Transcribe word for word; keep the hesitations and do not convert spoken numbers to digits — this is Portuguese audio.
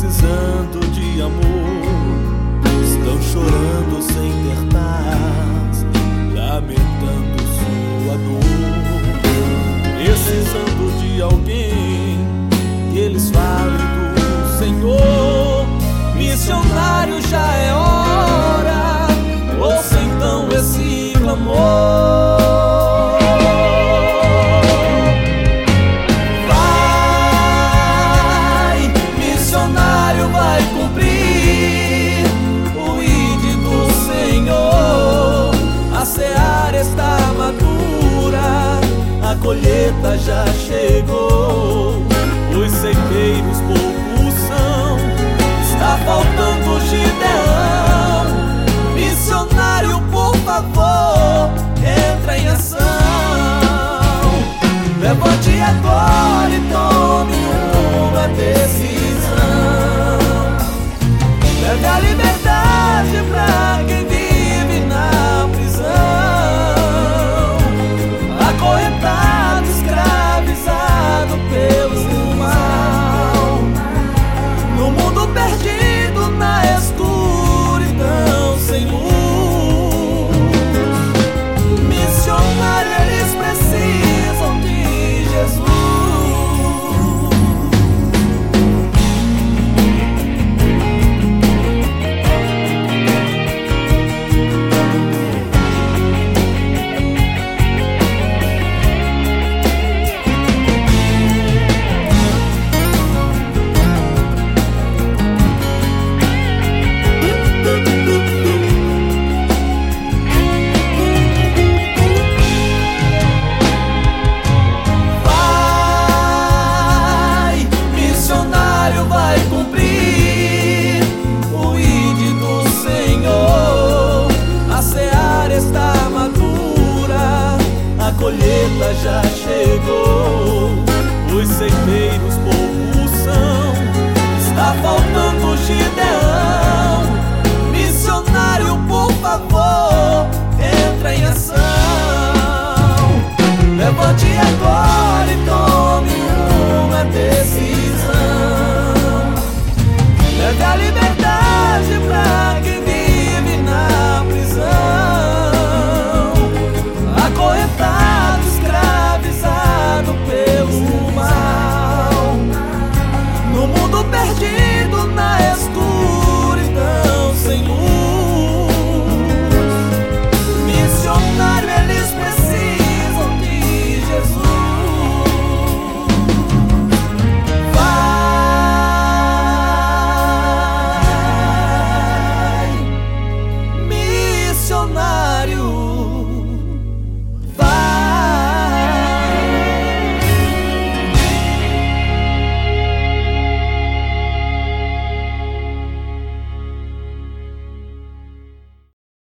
precisando de amor, estão chorando sem ter paz, lamentando sua dor, precisando de alguém que eles falem do Senhor. Missionário, já é hora, ouça então esse clamor. A colheita já chegou, os ceifeiros poucos são, está faltando Gideão. Missionário, por favor, entra em ação. Levante agora e tome uma decisão. Leve a liberdade pra quem vive na prisão, acorrentado, escravizado pelo mal, no mundo perdido, na escuridão, sem luz. Missionário, eles precisam de Jesus. A colheita já chegou, os ceifeiros